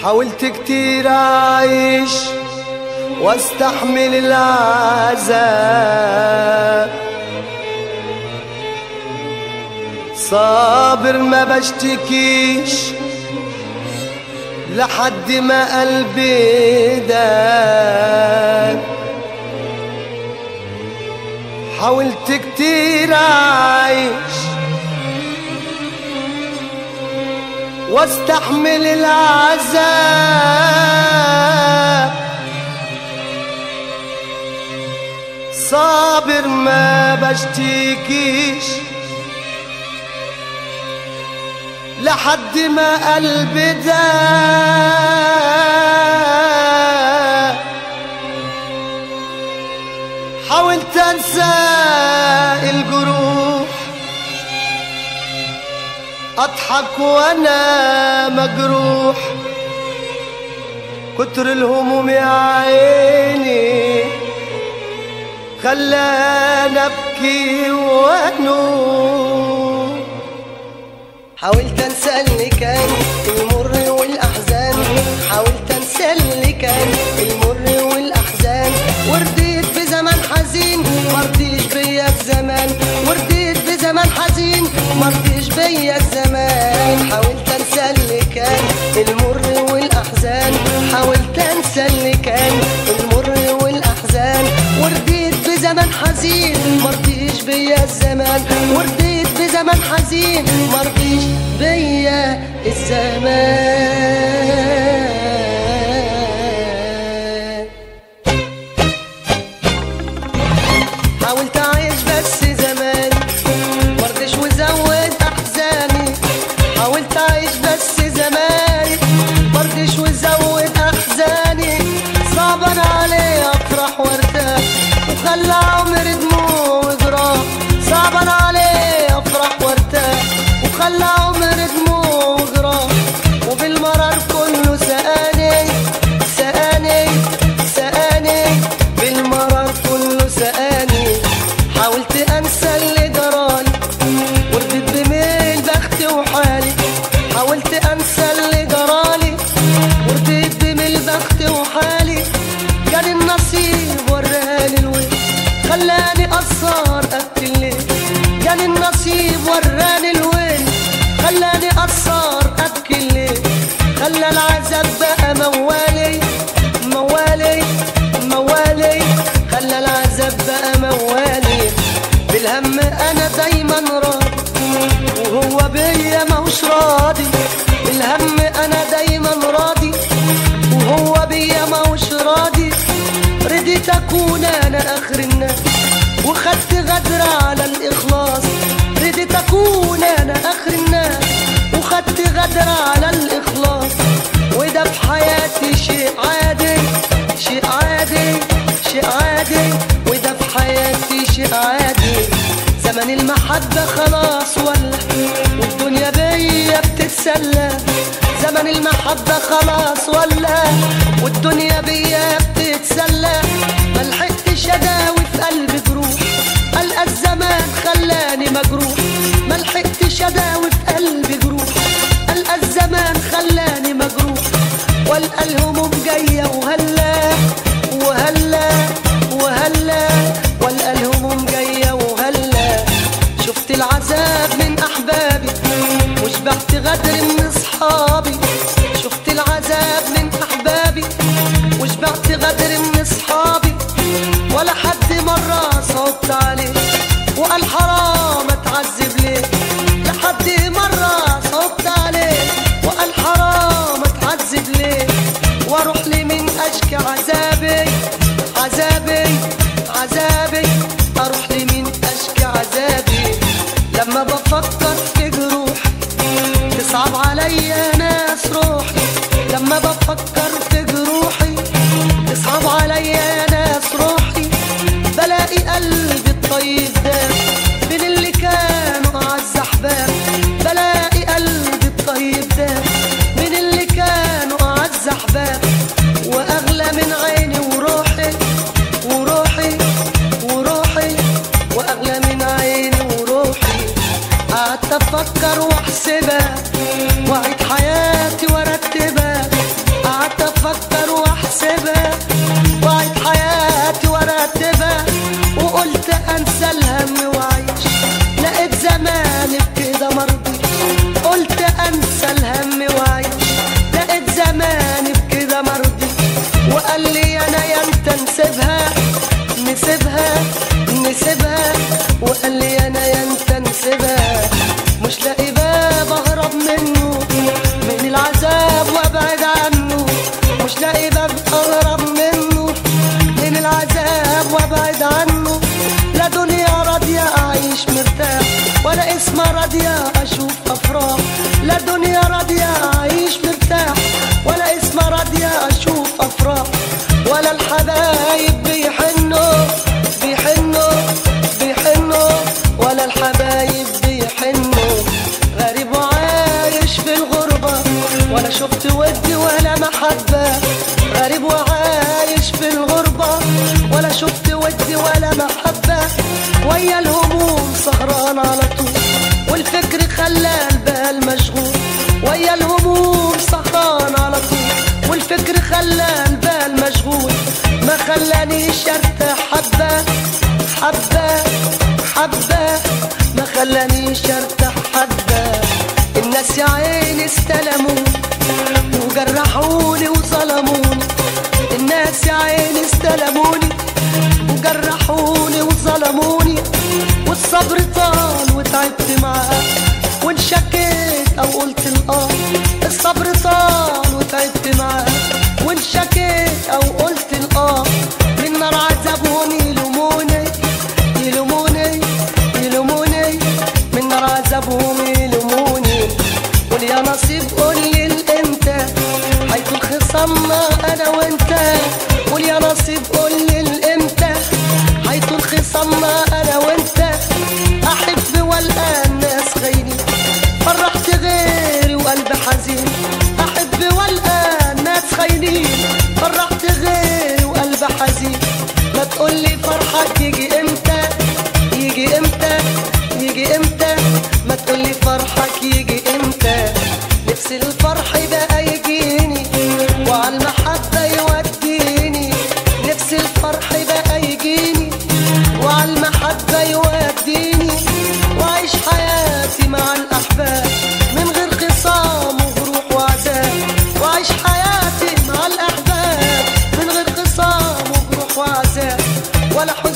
حاولت كتير أعيش واستحمل العذاب، صابر ما بشتكيش لحد ما قلبي داب. حاولت كتير أعيش واستحمل العذاب، صابر ما بشتكيش لحد ما قلبي داب. حاولت انسى الجروح، اضحك وانا مجروح، كتر الهموم يا عيني خلاني ابكي وانوح. حاولت انسى اللي كان المر والاحزان، حاولت انسى اللي كان المر والاحزان، ورديت في زمان حزين مرضيش بيا الزمان، ورديت في زمان حزين مرضيش بيا الزمان. حاولت انسى اللي كان المر والاحزان، حاولت انسى اللي كان المر والاحزان، ورديت في زمان حزين مرضيش بيا الزمان، ورديت في زمان حزين مرضيش بيا الزمان. حاولت اعيش بس زمان مرضيش وزود احزاني، حاولت اعيش بس زمان مرضيش وزود احزاني، صعبان علي افرح وارتاح وخلى عمري دموع وجراح، صعبان علي افرح وارتاح وخلى عمري دموع وجراح، وبالمرار كله سقاني سقاني سقاني، بالمرار كله سقاني. حاولت انسى اللي جرالي ورديت بميل بختي وحالي، حاولت انسى اللي جرالي ورديت بميل بختي وحالي، كان النصيب وراني الويل خلاني اسهر ابكي الليل، كان النصيب وراني الويل خلاني اسهر ابكي الليل، خلى العذاب بقى موالي موالي موالي، خلى العذاب بقى موالي. بالهم انا دايما راضي وهو بيا ماهوش راضي، بالهم انا دايما راضي وهو بيا ماهوش راضي، رضيت اكون انا اخر الناس وخدت غدر على الاخلاص، رضيت اكون انا اخر الناس وخدت غدر على الاخلاص، وده في حياتي شيء عادي شيء عادي شيء عادي، وده في حياتي شيء عادي. زمن المحبة خلاص ولا والدنيا بيا بتتسلى، زمن المحبة خلاص ولا والدنيا بيا بتتسلى، ملحقتش اداوي في قلبي جروح، ألقى الزمان خلاني مجروح، ملحقتش اداوي في قلبي جروح، ألقى الزمان خلاني مجروح، والقى الهموم جاية وهلا وهلا وهلا، والقى الهموم جاية وهلا. شفت العذاب من احبابي وشبعت غدر من اصحابي، شفت العذاب من احبابي وشبعت غدر من اصحابي، ابعد عنه. لا دنيا راضية اعيش مرتاح، ولا اسمها راضية اشوف افراح. لا دنيا راضية اعيش مرتاح، ولا اسمها راضية اشوف افراح. ولا الحبايب بيحنوا بيحنوا بيحنوا، ولا الحبايب بيحنوا. غريب وعايش في الغربة، ولا شفت ودي ولا محبة. غريب وعايش في الغربة، ولا شفت ودي ولا محبة. ويا الهموم سهران على طول، والفكر خلى البال مشغول. ويا الهموم سهران على طول، والفكر خلى البال مشغول. ما خلانيش ارتاح حبة حبة حبة، ما خلانيش ارتاح حبة. الناس يا عيني استلموني وجرحوني وظلموني. الناس يا عيني استلموني وجرحوني وظلموني. والصبر طال وتعبت معاه، وانشكيت او قلت الاه. الصبر طال وتعبت معاه، وانشكيت او قلت الاه. من نار عذابهم يلوموني يلوموني يلوموني، من نار عذابهم يلوموني. قول يا نصيب قول لي الامتى هيكون خصامنا انا وانت. قول يا نصيب قول لي الامتى هيكون خصامنا انا وانت. احب والقى الناس خاينين، فرحت غيري وقلبي حزين. احب والقى الناس خاينين، فرحت غيري وقلبي حزين. ما تقولي فرحك يجي امتى يجي امتى يجي امتى، ما تقولي فرحك يجي امتى. نفسي الفرح بقى يجيني وعالمحبة يوديني. نفسي الفرح بقى يجيني وعالمحبة يوديني. وعيش حياتي مع الأحباب من غير خصام وجروح وعذاب. وعيش حياتي مع الأحباب من غير خصام وجروح وعذاب، ولا حزن